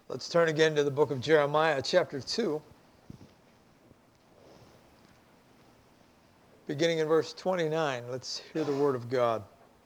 Let's turn again to the book of Jeremiah, chapter 2, beginning in verse 29. Let's hear the word of God.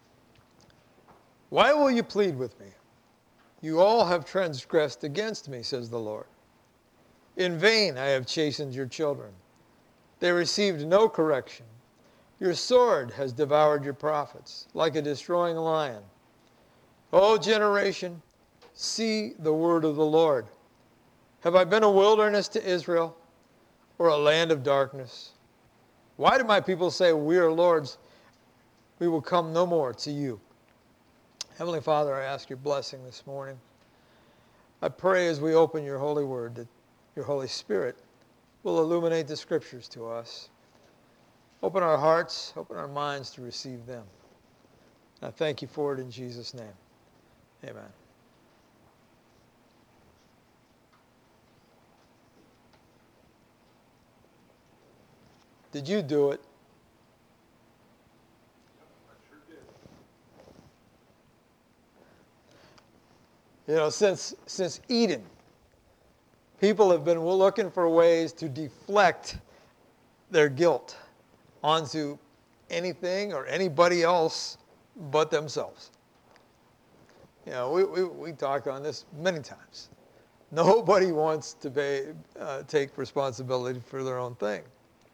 Why will you plead with me? You all have transgressed against me, says the Lord. In vain I have chastened your children. They received no correction. Your sword has devoured your prophets, like a destroying lion. O generation, see the word of the Lord. Have I been a wilderness to Israel, or a land of darkness? Why do my people say, we are Lord's, we will come no more to you? Heavenly Father, I ask your blessing this morning. I pray as we open your holy word that your Holy Spirit will illuminate the scriptures to us. Open our hearts, open our minds to receive them. I thank you for it in Jesus' name. Amen. Did you do it? I sure did. You know, since Eden, people have been looking for ways to deflect their guilt onto anything or anybody else but themselves. You know, we talked on this many times. Nobody wants to take responsibility for their own thing.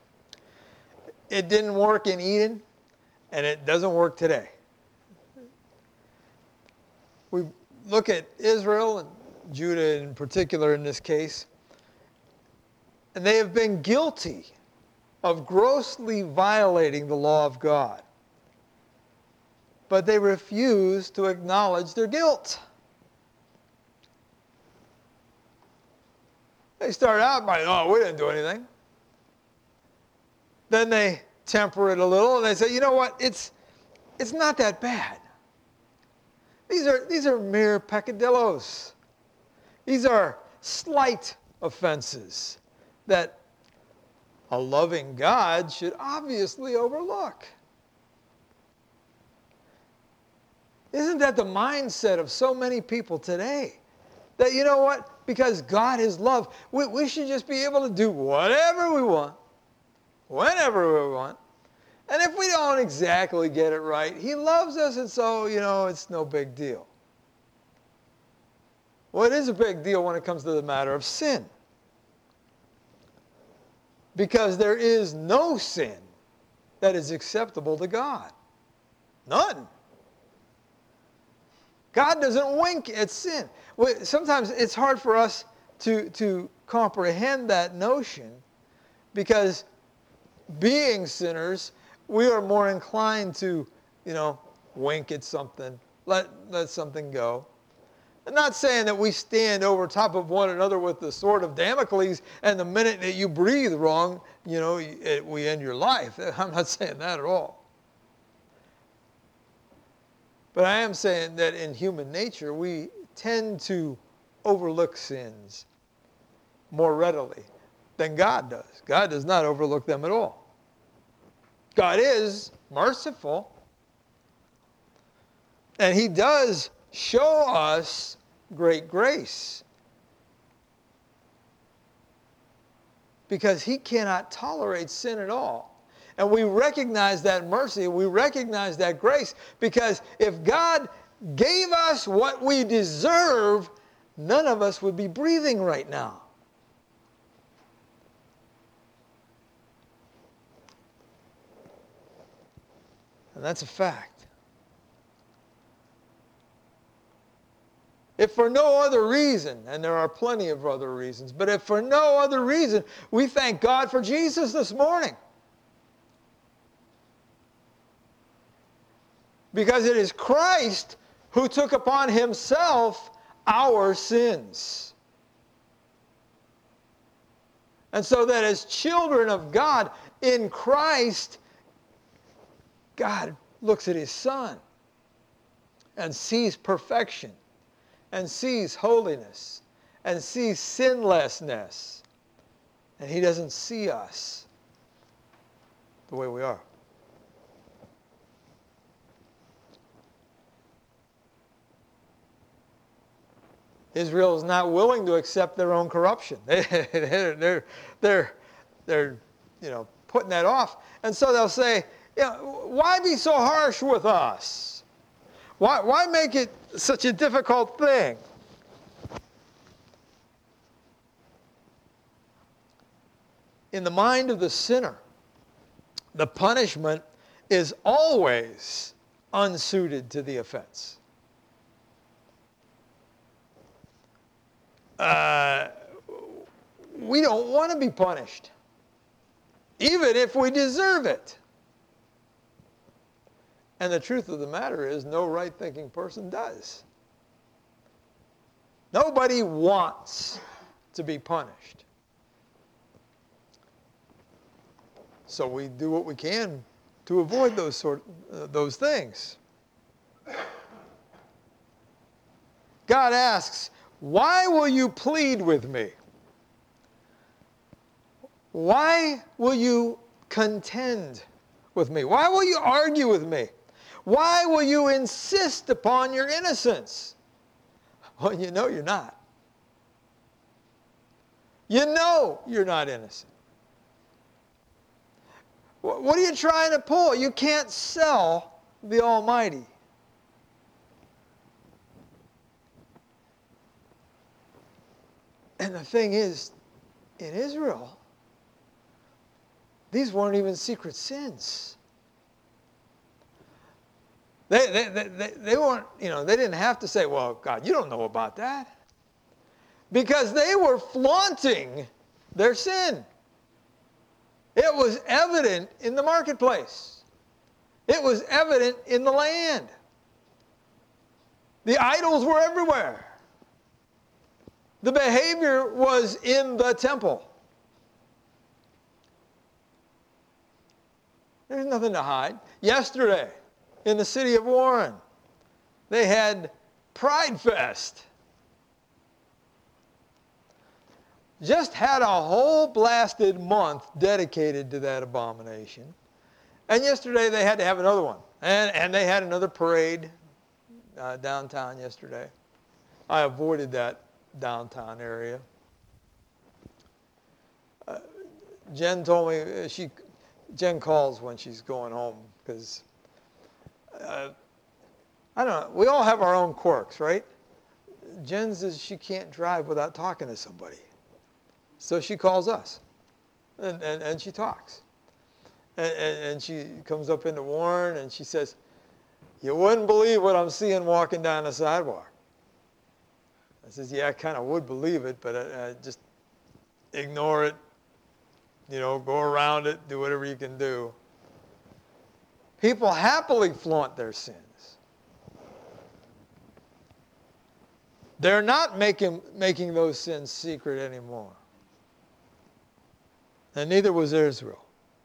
It didn't work in Eden, and it doesn't work today. We look at Israel and Judah in particular in this case, and they have been guilty of grossly violating the law of God. But they refuse to acknowledge their guilt. They start out by, oh, we didn't do anything. Then they temper it a little and they say, you know what, it's not that bad. These are mere peccadillos. These are slight offenses that a loving God should obviously overlook. Isn't that the mindset of so many people today? That, you know what, because God is love, we should just be able to do whatever we want, whenever we want. And if we don't exactly get it right, he loves us, and so, you know, it's no big deal. Well, it is a big deal when it comes to the matter of sin. Because there is no sin that is acceptable to God. None. God doesn't wink at sin. Sometimes it's hard for us to comprehend that notion because being sinners, we are more inclined to, you know, wink at something, let something go. I'm not saying that we stand over top of one another with the sword of Damocles and the minute that you breathe wrong, you know, we end your life. I'm not saying that at all. But I am saying that in human nature, we tend to overlook sins more readily than God does. God does not overlook them at all. God is merciful, and he does show us great grace because he cannot tolerate sin at all. And we recognize that mercy, we recognize that grace, because if God gave us what we deserve, none of us would be breathing right now. And that's a fact. If for no other reason, and there are plenty of other reasons, but if for no other reason, we thank God for Jesus this morning. Because it is Christ who took upon himself our sins. And so that as children of God in Christ, God looks at his Son and sees perfection and sees holiness and sees sinlessness. And he doesn't see us the way we are. Israel is not willing to accept their own corruption. They're putting that off. And so they'll say, why be so harsh with us? Why make it such a difficult thing? In the mind of the sinner, the punishment is always unsuited to the offense. We don't want to be punished, even if we deserve it. And the truth of the matter is, no right-thinking person does. Nobody wants to be punished. So we do what we can to avoid those things. God asks, why will you plead with me? Why will you contend with me? Why will you argue with me? Why will you insist upon your innocence? Well, you know you're not. You know you're not innocent. What are you trying to pull? You can't sell the Almighty. And the thing is, in Israel, these weren't even secret sins. They weren't, they didn't have to say, well, God, you don't know about that. Because they were flaunting their sin. It was evident in the marketplace. It was evident in the land. The idols were everywhere. The behavior was in the temple. There's nothing to hide. Yesterday, in the city of Warren, they had Pride Fest. Just had a whole blasted month dedicated to that abomination. And yesterday they had to have another one. And they had another parade downtown yesterday. I avoided that downtown area. Jen told me, Jen calls when she's going home because, I don't know, we all have our own quirks, right? Jen says she can't drive without talking to somebody. So she calls us, and she talks. And she comes up into Warren, and she says, you wouldn't believe what I'm seeing walking down the sidewalk. I says, yeah, I kind of would believe it, but I just ignore it, go around it, do whatever you can do. People happily flaunt their sins. They're not making those sins secret anymore. And neither was Israel.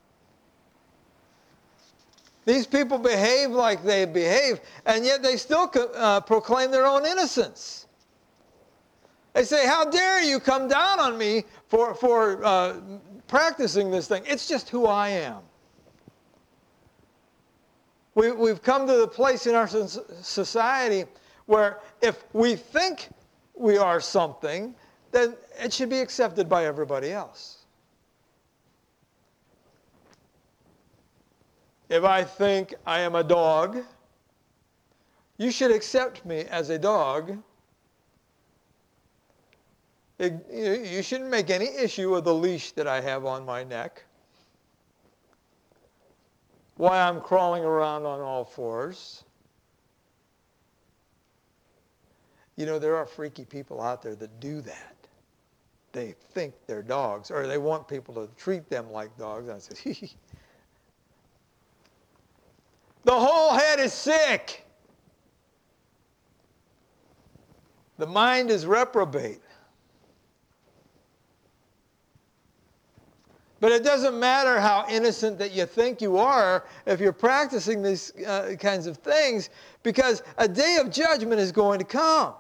These people behave like they behave, and yet they still proclaim their own innocence. They say, how dare you come down on me for practicing this thing? It's just who I am. We've come to the place in our society where if we think we are something, then it should be accepted by everybody else. If I think I am a dog, you should accept me as a dog. You shouldn't make any issue of the leash that I have on my neck. Why I'm crawling around on all fours. There are freaky people out there that do that. They think they're dogs, or they want people to treat them like dogs. And I say, the whole head is sick. The mind is reprobate. But it doesn't matter how innocent that you think you are if you're practicing these kinds of things, because a day of judgment is going to come.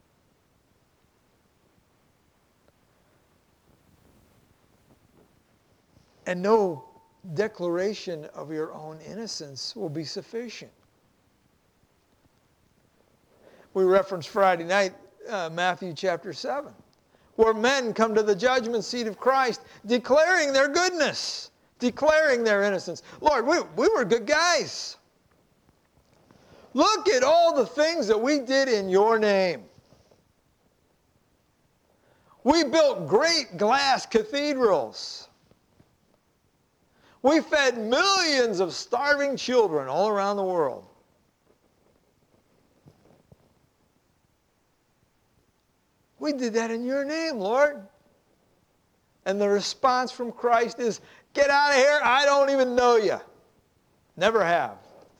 And no declaration of your own innocence will be sufficient. We referenced Friday night Matthew chapter 7, where men come to the judgment seat of Christ declaring their goodness, declaring their innocence. Lord, we were good guys. Look at all the things that we did in your name. We built great glass cathedrals. We fed millions of starving children all around the world. We did that in your name, Lord. And the response from Christ is, get out of here, I don't even know you. Never have.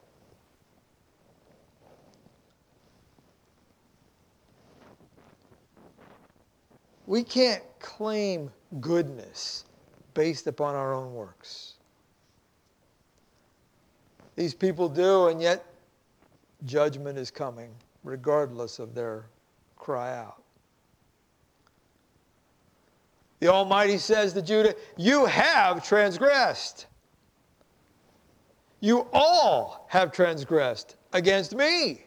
We can't claim goodness based upon our own works. These people do, and yet judgment is coming, regardless of their cry out. The Almighty says to Judah, you have transgressed. You all have transgressed against me.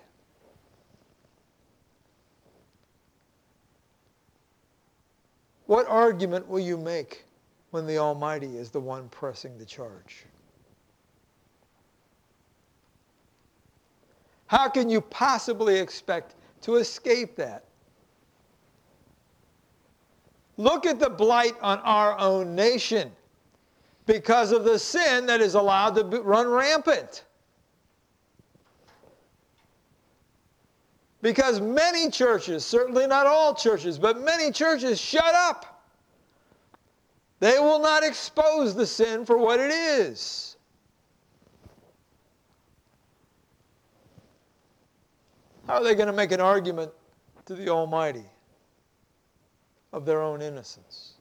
What argument will you make when the Almighty is the one pressing the charge? How can you possibly expect to escape that? Look at the blight on our own nation because of the sin that is allowed to run rampant. Because many churches, certainly not all churches, but many churches shut up. They will not expose the sin for what it is. How are they going to make an argument to the Almighty of their own innocence?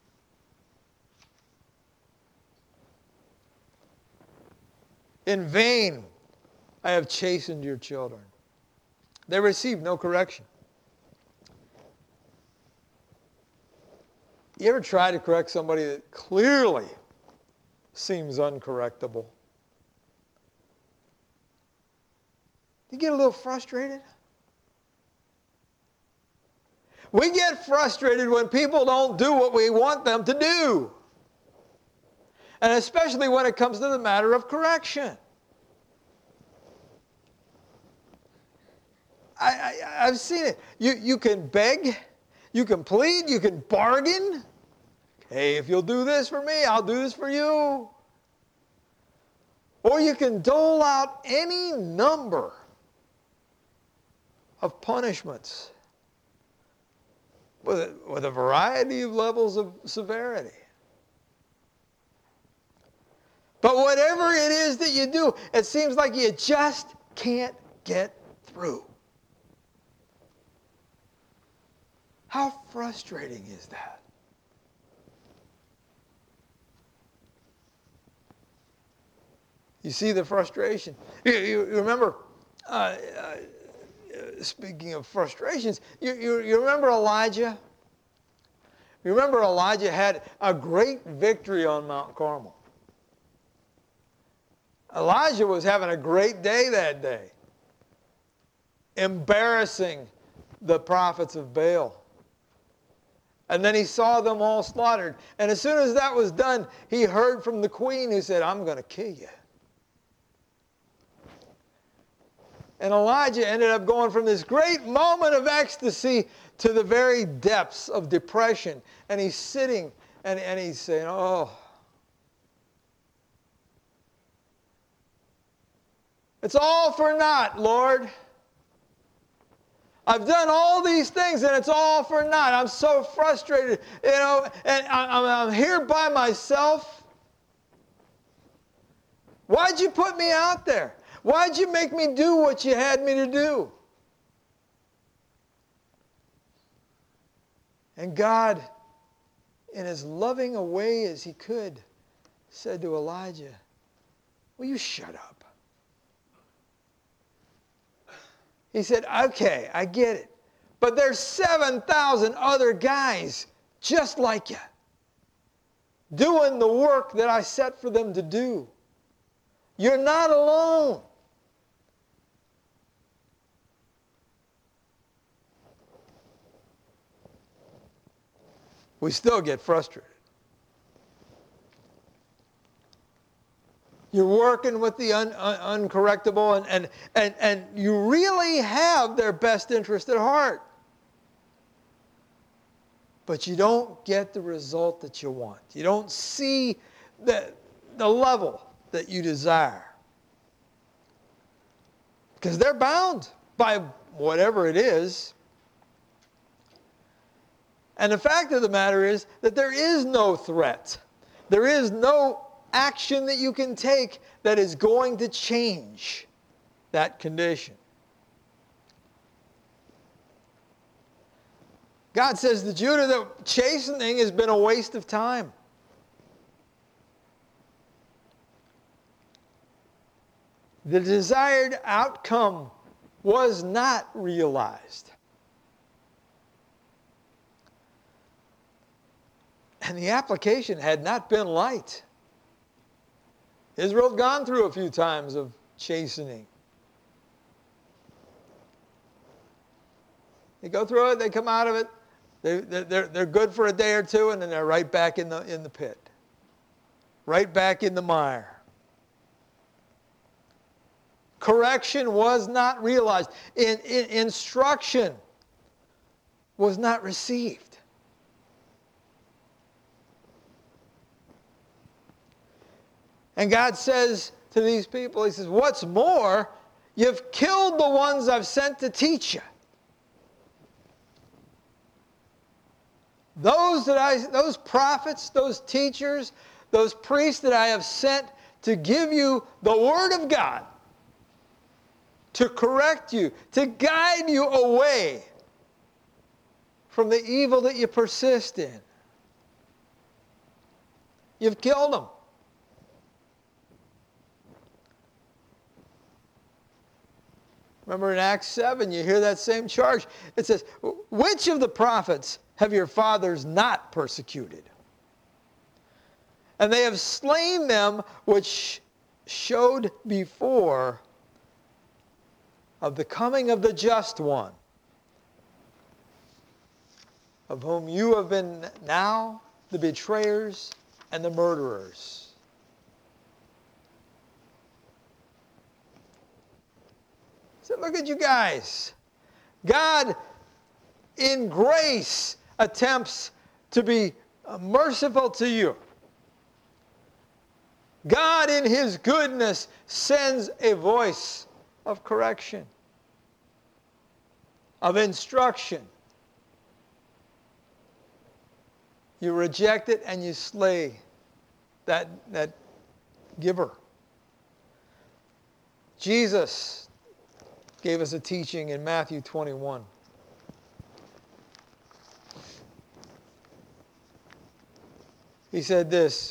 In vain I have chastened your children. They receive no correction. You ever try to correct somebody that clearly seems uncorrectable? You get a little frustrated? We get frustrated when people don't do what we want them to do. And especially when it comes to the matter of correction. I've seen it. You can beg, you can plead, you can bargain. Hey, if you'll do this for me, I'll do this for you. Or you can dole out any number of punishments with a variety of levels of severity. But whatever it is that you do, it seems like you just can't get through. How frustrating is that? You see the frustration. You remember, speaking of frustrations, you remember Elijah? You remember Elijah had a great victory on Mount Carmel. Elijah was having a great day that day, embarrassing the prophets of Baal. And then he saw them all slaughtered. And as soon as that was done, he heard from the queen who said, I'm going to kill you. And Elijah ended up going from this great moment of ecstasy to the very depths of depression. And he's sitting and he's saying, oh, it's all for naught, Lord. I've done all these things and it's all for naught. I'm so frustrated, and I'm here by myself. Why'd you put me out there? Why'd you make me do what you had me to do? And God, in as loving a way as he could, said to Elijah, will you shut up? He said, okay, I get it. But there's 7,000 other guys just like you, doing the work that I set for them to do. You're not alone. we still get frustrated. You're working with the uncorrectable, and you really have their best interest at heart. But you don't get the result that you want. You don't see the level that you desire. Because they're bound by whatever it is. And the fact of the matter is that there is no threat. There is no action that you can take that is going to change that condition. God says to Judah that chastening has been a waste of time. The desired outcome was not realized. And the application had not been light. Israel had gone through a few times of chastening. They go through it, they come out of it, they're good for a day or two, and then they're right back in the pit. Right back in the mire. Correction was not realized. Instruction was not received. And God says to these people, He says, what's more, you've killed the ones I've sent to teach you. Those prophets, those teachers, those priests that I have sent to give you the Word of God, to correct you, to guide you away from the evil that you persist in. You've killed them. Remember in Acts 7, you hear that same charge. It says, which of the prophets have your fathers not persecuted? And they have slain them which showed before of the coming of the just one, of whom you have been now the betrayers and the murderers. So look at you guys. God, in grace, attempts to be merciful to you. God, in His goodness, sends a voice of correction, of instruction. You reject it and you slay that giver. Jesus gave us a teaching in Matthew 21. He said this,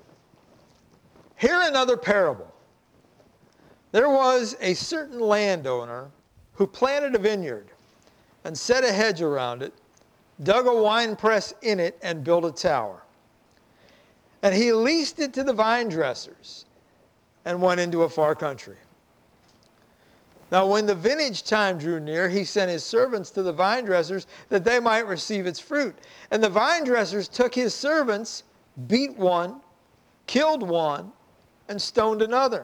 hear another parable. There was a certain landowner who planted a vineyard and set a hedge around it, dug a winepress in it, and built a tower. And he leased it to the vine dressers and went into a far country. Now when the vintage time drew near, he sent his servants to the vine dressers that they might receive its fruit. And the vine dressers took his servants, beat one, killed one, and stoned another.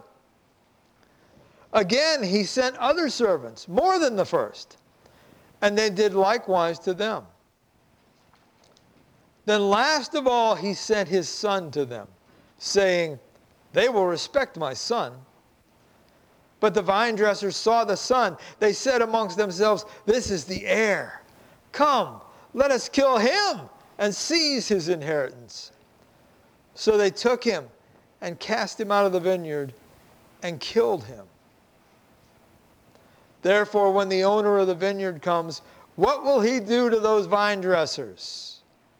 Again he sent other servants, more than the first, and they did likewise to them. Then last of all he sent his son to them, saying, they will respect my son. But the vine dressers saw the son. They said amongst themselves, this is the heir. Come, let us kill him and seize his inheritance. So they took him and cast him out of the vineyard and killed him. Therefore, when the owner of the vineyard comes, what will he do to those vine dressers?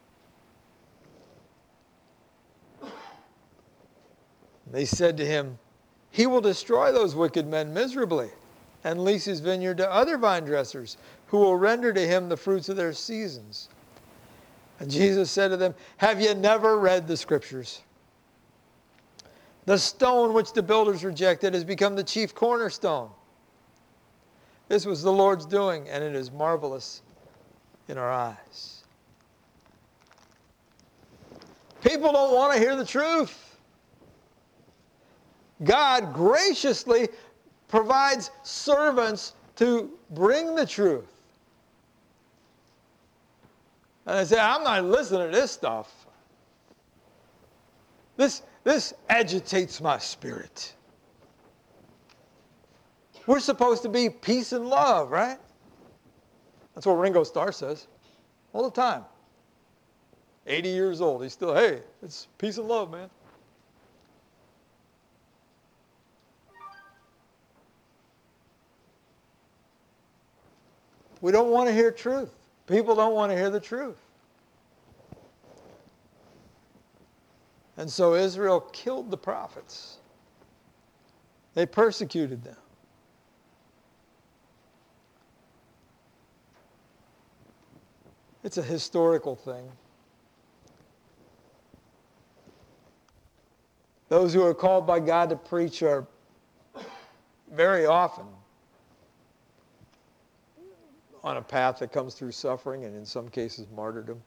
They said to him, he will destroy those wicked men miserably and lease his vineyard to other vine dressers who will render to him the fruits of their seasons. And Jesus said to them, have you never read the Scriptures? The stone which the builders rejected has become the chief cornerstone. This was the Lord's doing, and it is marvelous in our eyes. People don't want to hear the truth. God graciously provides servants to bring the truth. And I say, I'm not listening to this stuff. This agitates my spirit. We're supposed to be peace and love, right? That's what Ringo Starr says all the time. 80 years old. He's still, hey, it's peace and love, man. We don't want to hear truth. People don't want to hear the truth. And so Israel killed the prophets. They persecuted them. It's a historical thing. Those who are called by God to preach are very often on a path that comes through suffering and in some cases martyrdom.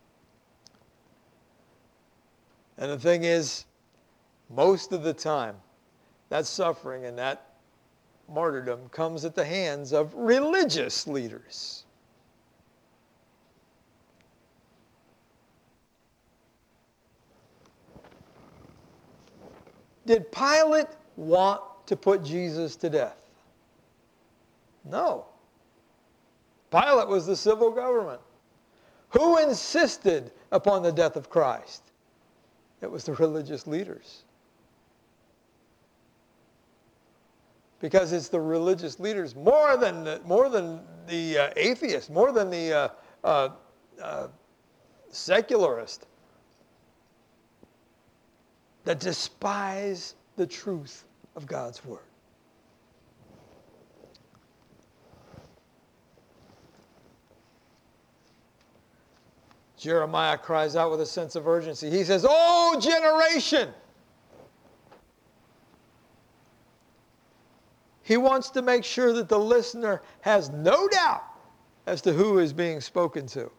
And the thing is, most of the time, that suffering and that martyrdom comes at the hands of religious leaders. Did Pilate want to put Jesus to death? No. Pilate was the civil government. Who insisted upon the death of Christ? It was the religious leaders. Because it's the religious leaders, more than the atheist, more than the secularist, that despise the truth of God's word. Jeremiah cries out with a sense of urgency. He says, "Oh, generation!" He wants to make sure that the listener has no doubt as to who is being spoken to.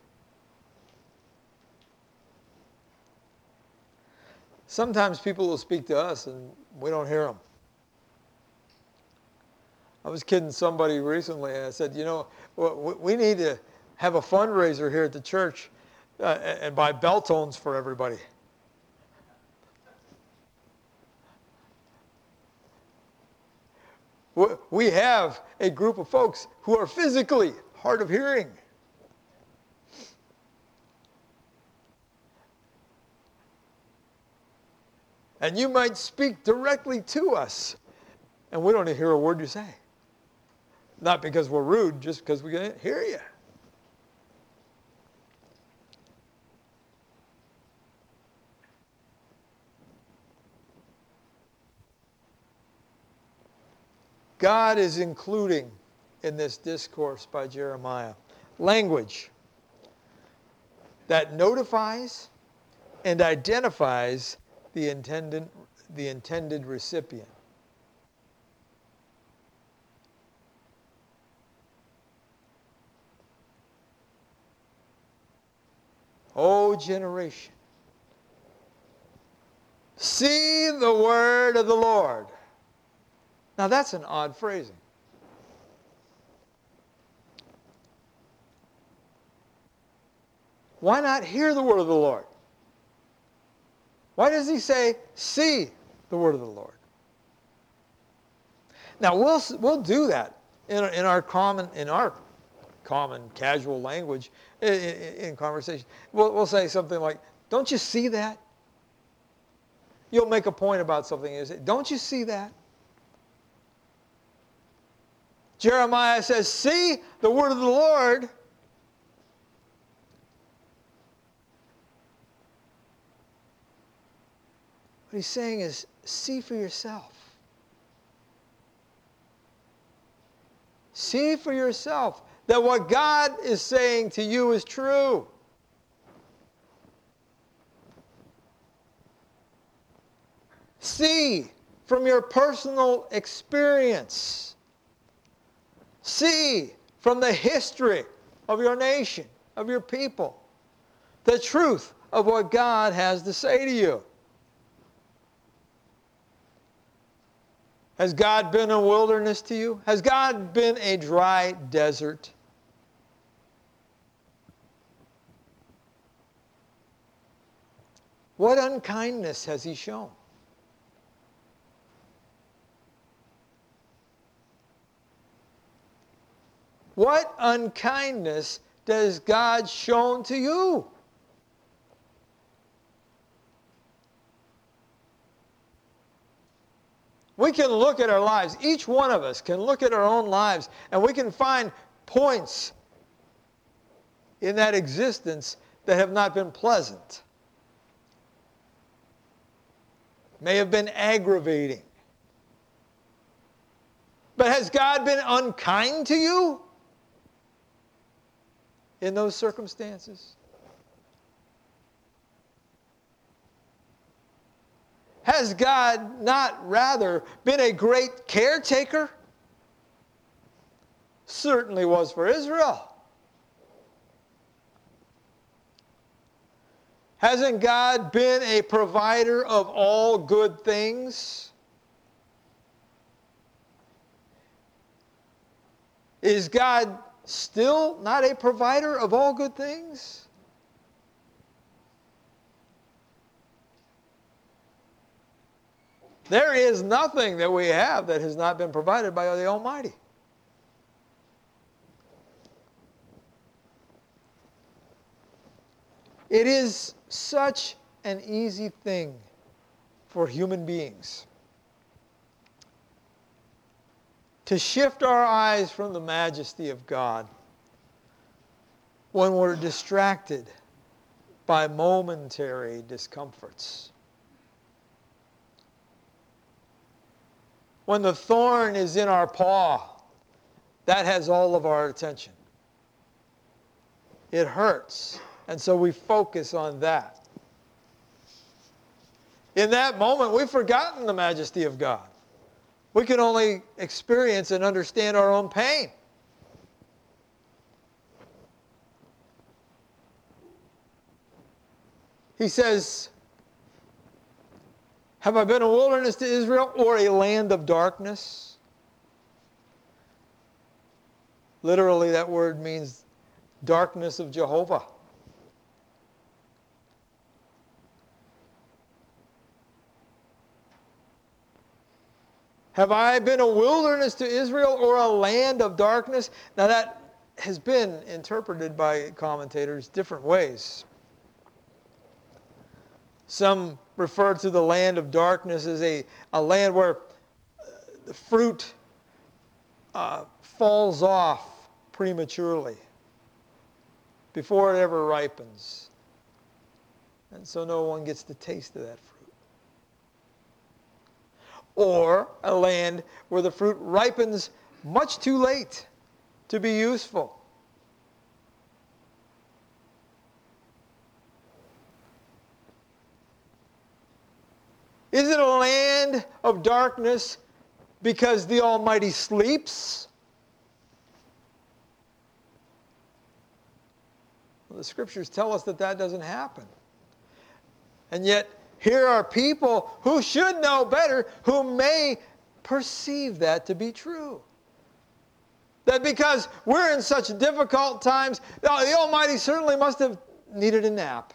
Sometimes people will speak to us and we don't hear them. I was kidding somebody recently and I said, you know, we need to have a fundraiser here at the church and buy bell tones for everybody. We have a group of folks who are physically hard of hearing. And you might speak directly to us, and we don't hear a word you say. Not because we're rude, just because we can't hear you. God is including in this discourse by Jeremiah language that notifies and identifies the intended recipient. O generation, see the word of the Lord. Now that's an odd phrasing. Why not hear the word of the Lord? Why does he say, see the word of the Lord? Now we'll do that in our common casual language in conversation. We'll say something like, don't you see that? You'll make a point about something and you say, don't you see that? Jeremiah says, see the word of the Lord. What he's saying is, see for yourself. See for yourself that what God is saying to you is true. See from your personal experience. See from the history of your nation, of your people, the truth of what God has to say to you. Has God been a wilderness to you? Has God been a dry desert? What unkindness has He shown? What unkindness does God shown to you? We can look at our lives. Each one of us can look at our own lives, and we can find points in that existence that have not been pleasant. May have been aggravating. But has God been unkind to you in those circumstances? Has God not rather been a great caretaker? Certainly was for Israel. Hasn't God been a provider of all good things? Is God still not a provider of all good things? There is nothing that we have that has not been provided by the Almighty. It is such an easy thing for human beings to shift our eyes from the majesty of God when we're distracted by momentary discomforts. When the thorn is in our paw, that has all of our attention. It hurts, and so we focus on that. In that moment, we've forgotten the majesty of God. We can only experience and understand our own pain. He says, have I been a wilderness to Israel or a land of darkness? Literally, that word means darkness of Jehovah. Have I been a wilderness to Israel or a land of darkness? Now that has been interpreted by commentators different ways. Some refer to the land of darkness as a land where the fruit falls off prematurely before it ever ripens. And so no one gets to taste of that fruit. Or a land where the fruit ripens much too late to be useful. Is it a land of darkness because the Almighty sleeps? Well, the Scriptures tell us that that doesn't happen. And yet, here are people who should know better, who may perceive that to be true. That because we're in such difficult times, the Almighty certainly must have needed a nap.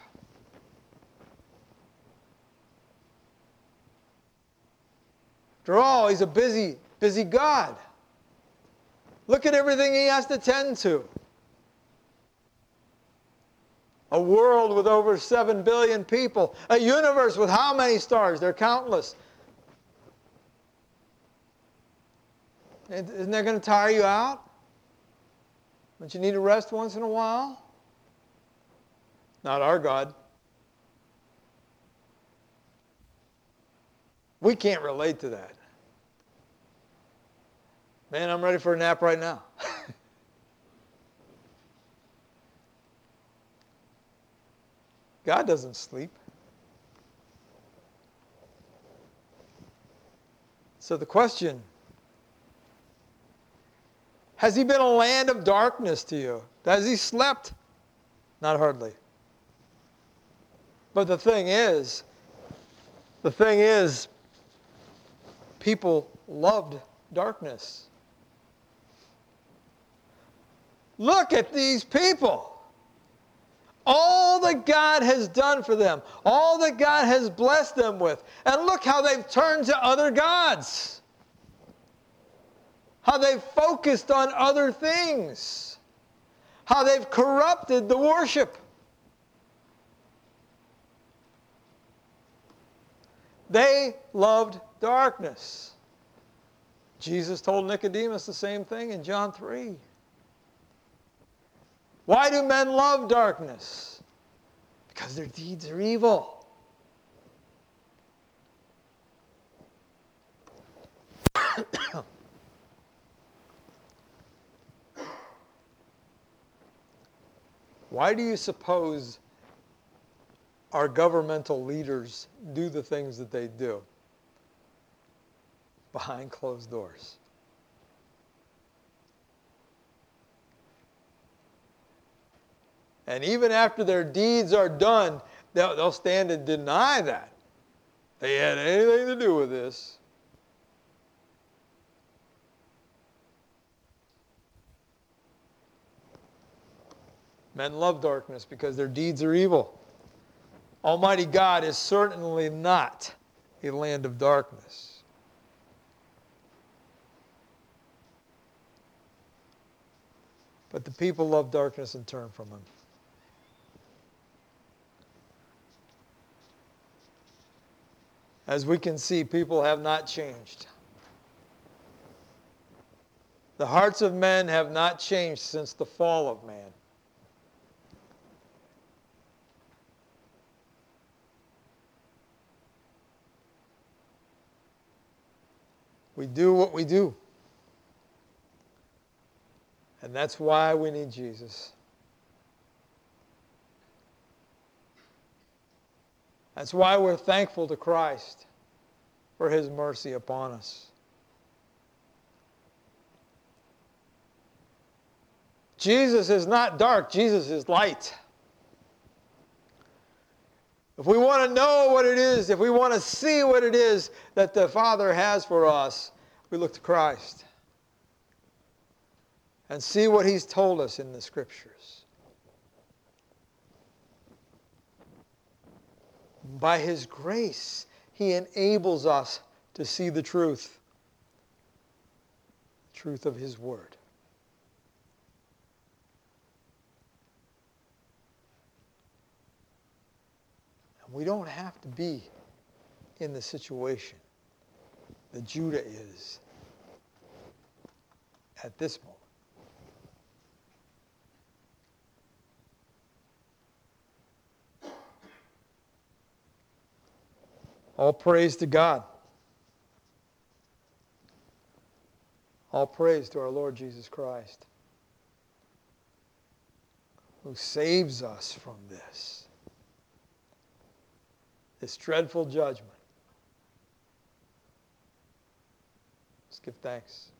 After all, He's a busy God. Look at everything He has to tend to. A world with over 7 billion people. A universe with how many stars? They're countless. Isn't that going to tire you out? Don't you need to rest once in a while? Not our God. We can't relate to that. Man, I'm ready for a nap right now. God doesn't sleep. So the question, has He been a land of darkness to you? Has He slept? Not hardly. But the thing is, people loved darkness. Look at these people. All that God has done for them, all that God has blessed them with. And look how they've turned to other gods. How they've focused on other things. How they've corrupted the worship. They loved darkness. Jesus told Nicodemus the same thing in John 3. Why do men love darkness? Because their deeds are evil. Why do you suppose our governmental leaders do the things that they do behind closed doors? And even after their deeds are done, they'll stand and deny that they had anything to do with this. Men love darkness because their deeds are evil. Almighty God is certainly not a land of darkness. But the people love darkness and turn from Him. As we can see, people have not changed. The hearts of men have not changed since the fall of man. We do what we do. And that's why we need Jesus. That's why we're thankful to Christ for His mercy upon us. Jesus is not dark. Jesus is light. If we want to know what it is, if we want to see what it is that the Father has for us, we look to Christ and see what He's told us in the Scriptures. By His grace, He enables us to see the truth of His Word. And we don't have to be in the situation that Judah is at this moment. All praise to God. All praise to our Lord Jesus Christ, who saves us from this dreadful judgment. Let's give thanks.